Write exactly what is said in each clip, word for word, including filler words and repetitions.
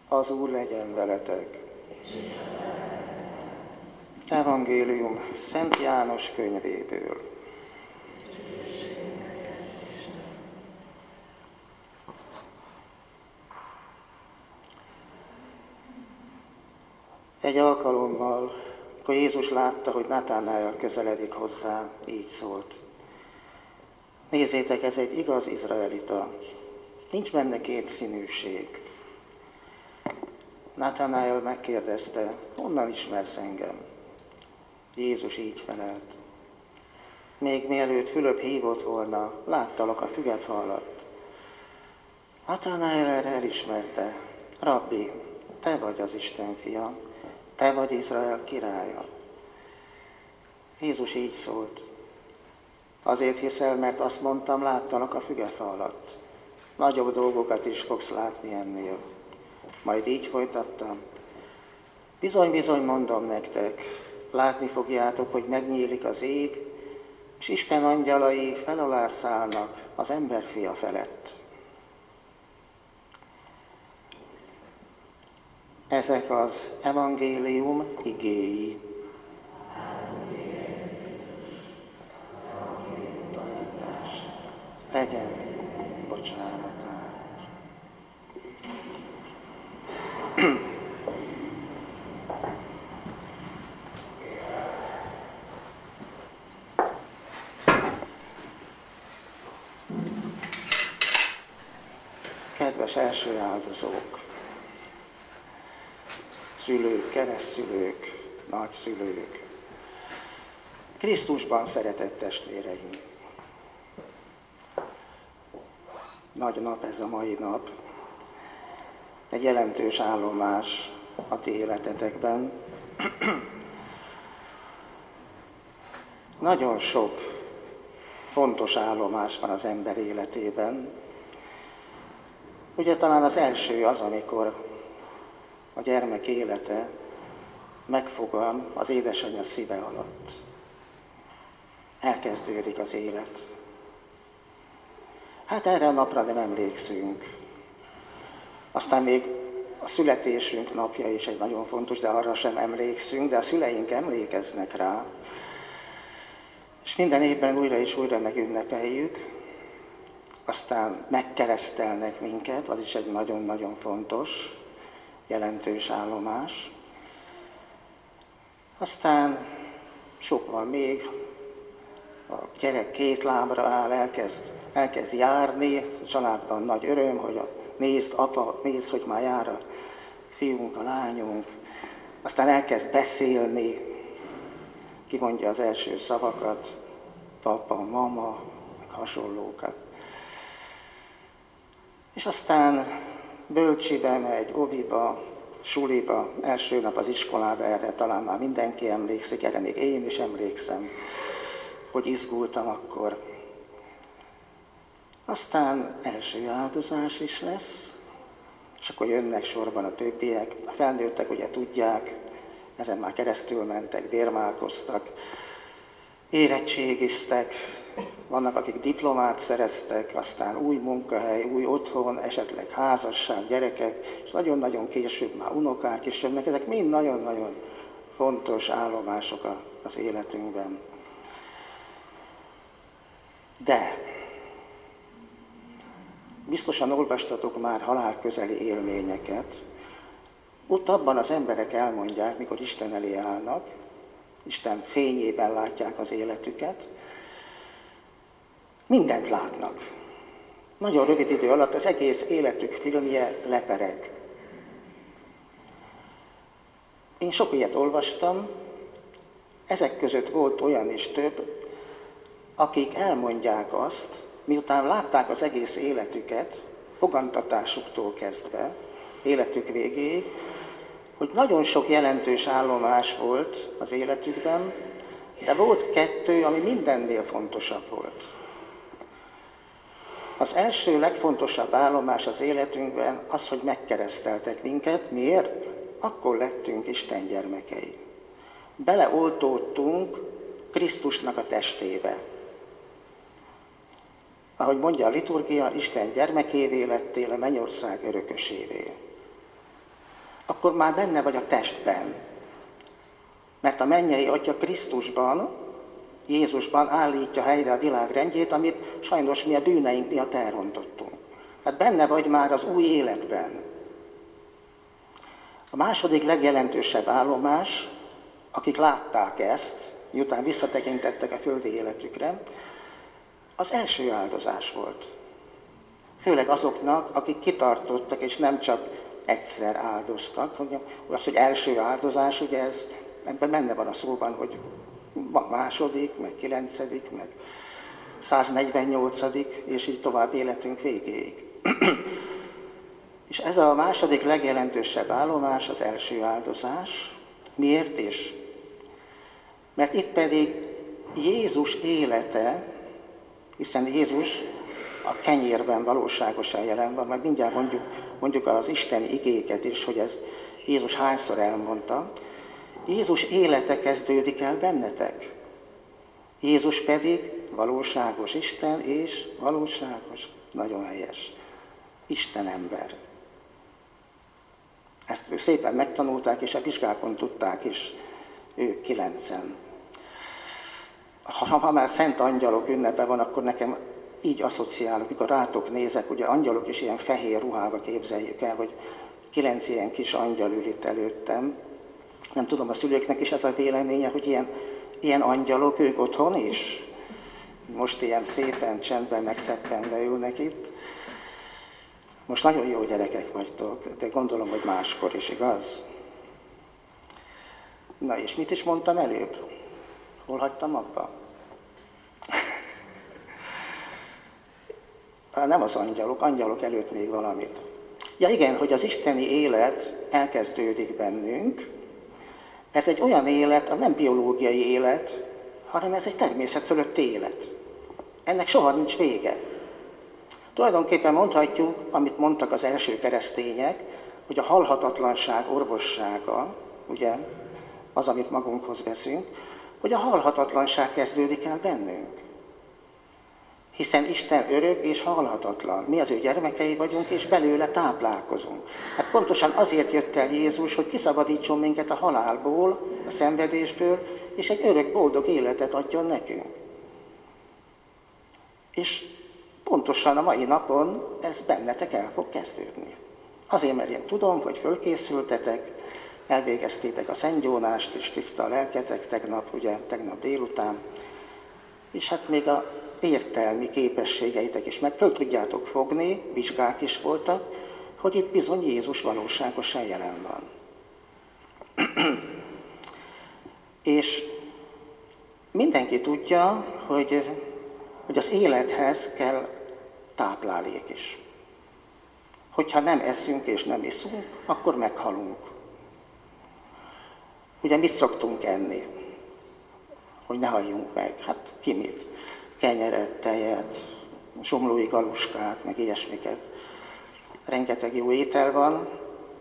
Az Úr legyen veletek. Evangélium Szent János könyvéből. Egy alkalommal, amikor Jézus látta, hogy Natánael közeledik hozzá, így szólt: nézzétek, ez egy igaz izraelita, nincs benne kétszínűség. Natánael megkérdezte: honnan ismersz engem? Jézus így felelt: még mielőtt Fülöp hívott volna, láttalak a fügefa alatt. Natánael erre elismerte: Rabbi, te vagy az Isten fia, te vagy Izrael királya. Jézus így szólt: azért hiszel, mert azt mondtam, láttalak a fügefa alatt. Nagyobb dolgokat is fogsz látni ennél. Majd így folytattam: bizony-bizony mondom nektek, látni fogjátok, hogy megnyílik az ég, és Isten angyalai fel alá szállnak az emberfia felett. Ezek az evangélium igéi. Tanítás. Legyen bocsánatát. Kedves első áldozók, szülők, keresztszülők, nagyszülők, Krisztusban szeretett testvéreim. Nagy nap ez a mai nap, egy jelentős állomás a ti életetekben. Nagyon sok fontos állomás van az ember életében. Ugye talán az első az, amikor a gyermek élete megfogan az édesanyja szíve alatt. Elkezdődik az élet. Hát erre a napra nem emlékszünk. Aztán még a születésünk napja is egy nagyon fontos, de arra sem emlékszünk, de a szüleink emlékeznek rá. És minden évben újra és újra megünnepeljük. Aztán megkeresztelnek minket, az is egy nagyon-nagyon fontos, jelentős állomás. Aztán sok van még, a gyerek két lábra áll, elkezd, elkezd járni, a családban nagy öröm, hogy a, nézd, apa, nézd, hogy már jár a fiunk, a lányunk. Aztán elkezd beszélni, kimondja az első szavakat, papa, mama, meg hasonlókat. És aztán bölcsibe megy, oviba, suliba, első nap az iskolába, erre talán már mindenki emlékszik, erre még én is emlékszem, hogy izgultam akkor. Aztán első áldozás is lesz, és akkor jönnek sorban a többiek. A felnőttek ugye tudják, ezen már keresztül mentek, bérmálkoztak, érettségiztek, vannak, akik diplomát szereztek, aztán új munkahely, új otthon, esetleg házasság, gyerekek, és nagyon-nagyon később már unokák is jönnek. Ezek mind nagyon-nagyon fontos állomások az életünkben. De biztosan olvastatok már halálközeli élményeket. Ott abban az emberek elmondják, mikor Isten elé állnak, Isten fényében látják az életüket, mindent látnak. Nagyon rövid idő alatt az egész életük filmje lepereg. Én sok ilyet olvastam, ezek között volt olyan is több, akik elmondják azt, miután látták az egész életüket, fogantatásuktól kezdve, életük végéig, hogy nagyon sok jelentős állomás volt az életükben, de volt kettő, ami mindennél fontosabb volt. Az első legfontosabb állomás az életünkben az, hogy megkereszteltek minket. Miért? Akkor lettünk Isten gyermekei. Beleoltódtunk Krisztusnak a testébe. Ahogy mondja a liturgia, Isten gyermekévé lettél, a mennyország örökösévé. akkor már benne vagy a testben. Mert a mennyei Atya Krisztusban, Jézusban állítja helyre a világ rendjét, amit sajnos mi a bűneink miatt elrontottunk. Tehát benne vagy már az új életben. A második legjelentősebb állomás, akik látták ezt, miután visszatekintettek a földi életükre, az első áldozás volt. Főleg azoknak, akik kitartottak, és nem csak egyszer áldoztak. Az, hogy első áldozás, ugye ez, ebben benne van a szóban, hogy van második, meg kilencedik, meg száznegyvennyolcadik, és így tovább életünk végéig. És ez a második legjelentősebb állomás, az első áldozás. Miért is? Mert itt pedig Jézus élete, hiszen Jézus a kenyérben valóságosan jelen van, majd mindjárt mondjuk, mondjuk az isteni igéket is, hogy ez Jézus hányszor elmondta. Jézus élete kezdődik el bennetek. Jézus pedig valóságos Isten és valóságos, nagyon helyes, Isten ember. Ezt szépen megtanulták, és a vizsgákon tudták is, ők kilencen. Ha, ha már szent angyalok ünnepe van, akkor nekem így asszociálok, mikor rátok nézek, ugye angyalok is ilyen fehér ruhába képzeljük el, hogy kilenc ilyen kis angyal ül itt előttem. Nem tudom, a szülőknek is ez a véleménye, hogy ilyen, ilyen angyalok, ők otthon is. Most ilyen szépen, csendben, megszeppenve ülnek itt. Most nagyon jó gyerekek vagytok, de gondolom, hogy máskor is, igaz? Na és mit is mondtam előbb? Hol hagytam abba? Nem az angyalok, angyalok előtt még valamit. Ja igen, hogy az isteni élet elkezdődik bennünk. Ez egy olyan élet, nem biológiai élet, hanem ez egy természet fölötti élet. Ennek soha nincs vége. Tulajdonképpen mondhatjuk, amit mondtak az első keresztények, hogy a halhatatlanság orvossága, ugye, az, amit magunkhoz veszünk, hogy a halhatatlanság kezdődik el bennünk. Hiszen Isten örök és halhatatlan. Mi az ő gyermekei vagyunk, és belőle táplálkozunk. Hát pontosan azért jött el Jézus, hogy kiszabadítson minket a halálból, a szenvedésből, és egy örök, boldog életet adjon nekünk. És pontosan a mai napon ez bennetek el fog kezdődni. Azért, mert én tudom, hogy fölkészültetek, elvégeztétek a szentgyónást, és tiszta a lelketek tegnap, ugye, tegnap délután, és hát még a értelmi képességeitek is meg föl tudjátok fogni, vizsgák is voltak, hogy itt bizony Jézus valóságosan jelen van. És mindenki tudja, hogy, hogy az élethez kell táplálék is. Hogyha nem eszünk és nem iszunk, akkor meghalunk. Ugye mit szoktunk enni? Hogy ne halljunk meg. Hát ki mit? Kenyeret, tejet, zsomlói galuskát, meg ilyesmiket. Rengeteg jó étel van,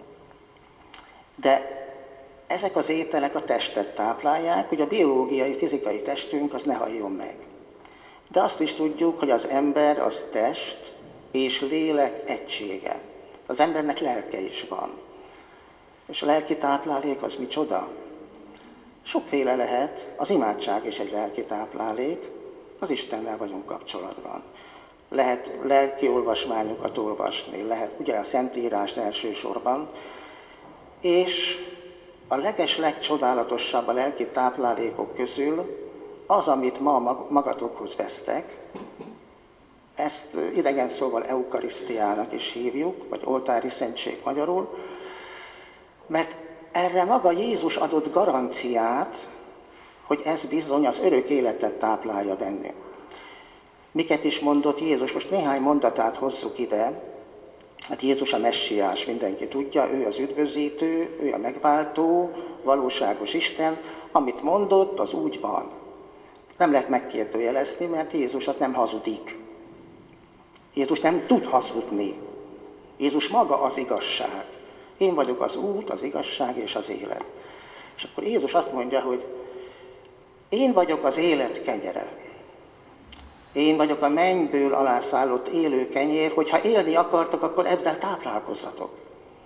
de ezek az ételek a testet táplálják, hogy a biológiai, fizikai testünk az ne halljon meg. De azt is tudjuk, hogy az ember az test és lélek egysége. Az embernek lelke is van. És a lelki táplálék az micsoda? Sokféle lehet, az imádság is egy lelki táplálék, az Istennel vagyunk kapcsolatban. Lehet lelki olvasmányokat olvasni, lehet ugye a Szentírást elsősorban, és a leges, legcsodálatosabb a lelki táplálékok közül az, amit ma magatokhoz vesztek, ezt idegen szóval eukarisztiának is hívjuk, vagy oltári szentség magyarul, mert erre maga Jézus adott garanciát, hogy ez bizony az örök életet táplálja bennünk. Miket is mondott Jézus? Most néhány mondatát hozzuk ide. Hát Jézus a messiás, mindenki tudja, ő az üdvözítő, ő a megváltó, valóságos Isten. Amit mondott, az úgy van. Nem lehet megkérdőjelezni, mert Jézus az nem hazudik. Jézus nem tud hazudni. Jézus maga az igazság. Én vagyok az út, az igazság és az élet. És akkor Jézus azt mondja, hogy én vagyok az élet kenyere. Én vagyok a mennyből alászállott élő kenyér, hogyha élni akartok, akkor ezzel táplálkozzatok.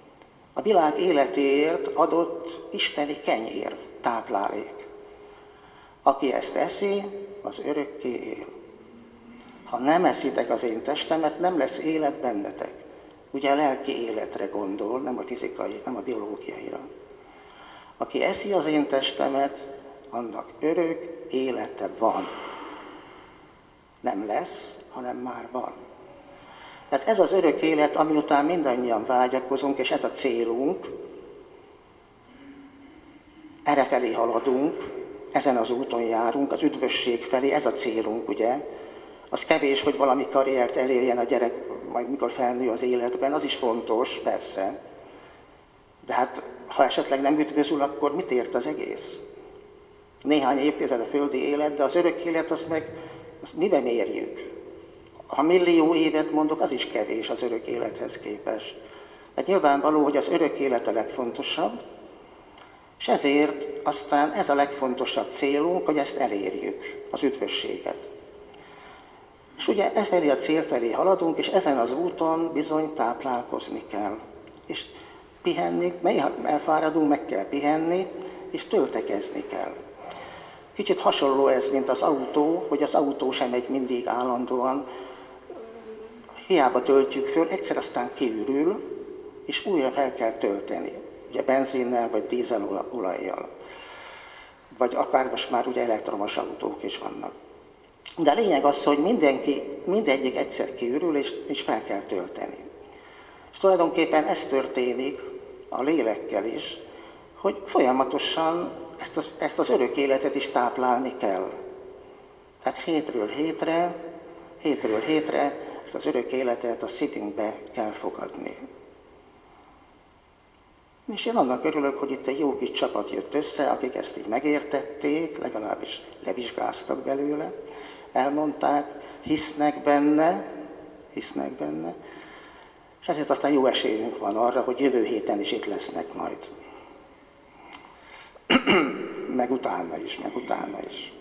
a világ életéért adott isteni kenyér, táplálék. Aki ezt eszi, az örökké él. Ha nem eszitek az én testemet, nem lesz élet bennetek. Ugye a lelki életre gondol, nem a fizikai, nem a biológiaira. Aki eszi az én testemet, annak örök élete van. Nem lesz, hanem már van. Tehát ez az örök élet, ami után mindannyian vágyakozunk, és ez a célunk, errefelé haladunk, ezen az úton járunk, az üdvösség felé, ez a célunk, ugye? Az kevés, hogy valami karriert elérjen a gyerek, majd mikor felnő az életben, az is fontos, persze. De hát, ha esetleg nem üdvözül, akkor mit ért az egész? Néhány évtized a földi élet, de az örök élet, azt meg azt miben érjük? Ha millió évet mondok, az is kevés az örök élethez képest. Tehát nyilvánvaló, hogy az örök élet a legfontosabb, és ezért aztán ez a legfontosabb célunk, hogy ezt elérjük, az üdvösséget. És ugye e felé a cél felé haladunk, és ezen az úton bizony táplálkozni kell. És pihenni, elfáradunk, meg kell pihenni, és töltekezni kell. Kicsit hasonló ez, mint az autó, hogy az autó sem megy mindig állandóan. Hiába töltjük föl, egyszer aztán kiürül, és újra fel kell tölteni. Ugye benzinnel, vagy dízelolajjal. Vagy akár most már ugye elektromos autók is vannak. De a lényeg az, hogy mindenki, mindegyik egyszer kiürül, és, és fel kell tölteni. És tulajdonképpen ez történik a lélekkel is, hogy folyamatosan ezt az, ezt az örök életet is táplálni kell. Tehát hétről hétre, hétről hétre ezt az örök életet a szívünkbe kell fogadni. És én annak örülök, hogy itt egy jó kis csapat jött össze, akik ezt így megértették, legalábbis levizsgáztak belőle, elmondták, hisznek benne, hisznek benne, és ezért aztán jó esélyünk van arra, hogy jövő héten is itt lesznek majd. meg utána is, meg utána is.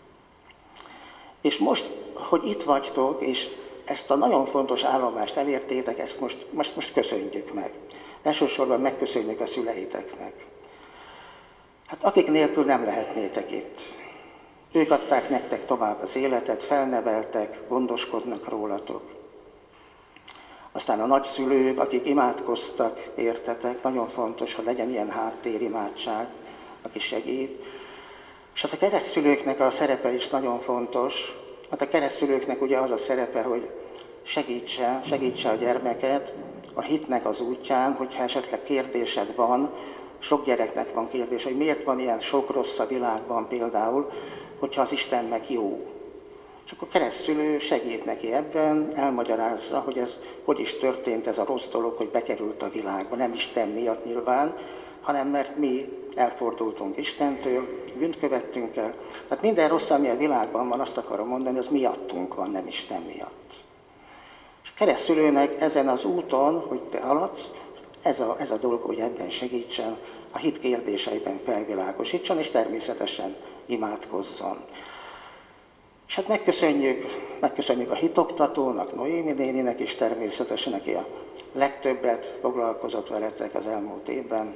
És most, hogy itt vagytok, és ezt a nagyon fontos állomást elértétek, ezt most, most, most köszönjük meg. Elsősorban megköszönjük a szüleiteknek. Hát akik nélkül nem lehetnétek itt. Ők adták nektek tovább az életet, felneveltek, gondoskodnak rólatok. Aztán a nagyszülők, akik imádkoztak, értetek, nagyon fontos, hogy legyen ilyen háttérimádság, aki segít. És hát a keresztszülőknek a szerepe is nagyon fontos. Hát a keresztszülőknek ugye az a szerepe, hogy segítse, segítse a gyermeket a hitnek az útján, hogyha esetleg kérdésed van, sok gyereknek van kérdés, hogy miért van ilyen sok rossz a világban például, hogyha az Isten meg jó. És akkor a keresztszülő segít neki ebben, elmagyarázza, hogy ez hogy is történt ez a rossz dolog, hogy bekerült a világba, nem Isten miatt nyilván, hanem mert mi elfordultunk Istentől, bűnt követtünk el. Tehát minden rossz, ami a világban van, azt akarom mondani, az miattunk van, nem Isten miatt. És a keresztszülőnek ezen az úton, hogy te haladsz, ez a, ez a dolog, hogy ebben segítsen, a hit kérdéseiben felvilágosítson, és természetesen imádkozzon. És hát megköszönjük, megköszönjük a hitoktatónak, Noémi néninek is természetesen, aki a legtöbbet foglalkozott veletek az elmúlt évben.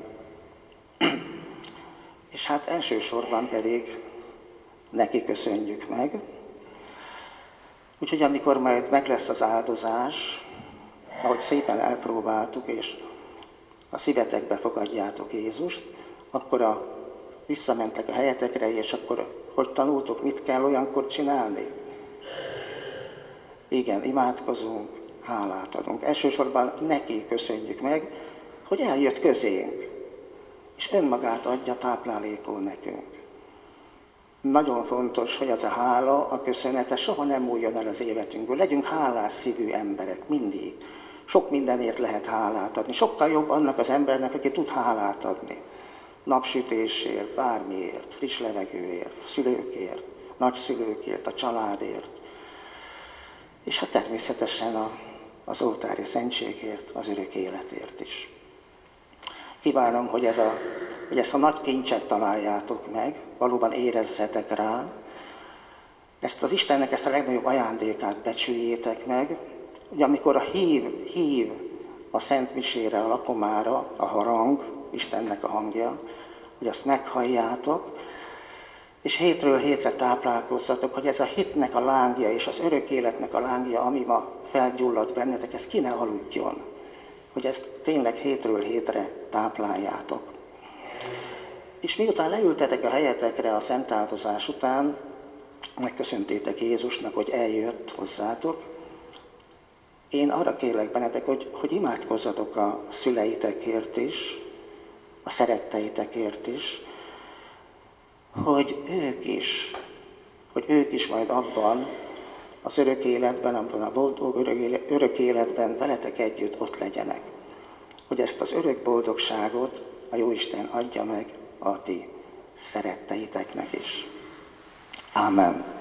És hát elsősorban pedig neki köszönjük meg. Úgyhogy amikor majd meg lesz az áldozás, ahogy szépen elpróbáltuk, és a szívetekbe fogadjátok Jézust, akkor a, visszamentek a helyetekre, és akkor hogy tanultok, mit kell olyankor csinálni? Igen, imádkozunk, hálát adunk. Elsősorban neki köszönjük meg, hogy eljött közénk, és önmagát adja táplálékul nekünk. Nagyon fontos, hogy az a hála, a köszönete soha nem múljon el az életünkből. Legyünk hálás szívű emberek, mindig. Sok mindenért lehet hálát adni. Sokkal jobb annak az embernek, aki tud hálát adni. Napsütésért, bármiért, friss levegőért, szülőkért, nagyszülőkért, a családért. És hát természetesen a, az oltári szentségért, az örök életért is. Kívánom, hogy, ez a, hogy ezt a nagy kincset találjátok meg, valóban érezzetek rá, ezt az Istennek ezt a legnagyobb ajándékát becsüljétek meg, hogy amikor a hív, hív a Szent Misére, a lakomára a harang, Istennek a hangja, hogy azt meghalljátok, és hétről hétre táplálkozzatok, hogy ez a hitnek a lángja és az örök életnek a lángja, ami ma felgyullad bennetek, ez ki ne aludjon, hogy ezt tényleg hétről hétre tápláljátok. És miután leültetek a helyetekre a szentáldozás után, megköszöntétek Jézusnak, hogy eljött hozzátok, én arra kérlek bennetek, hogy, hogy imádkozzatok a szüleitekért is, a szeretteitekért is, hogy ők is, hogy ők is majd abban az örök életben, abban a boldog örök életben veletek együtt ott legyenek. Hogy ezt az örök boldogságot a Jóisten adja meg a ti szeretteiteknek is. Ámen.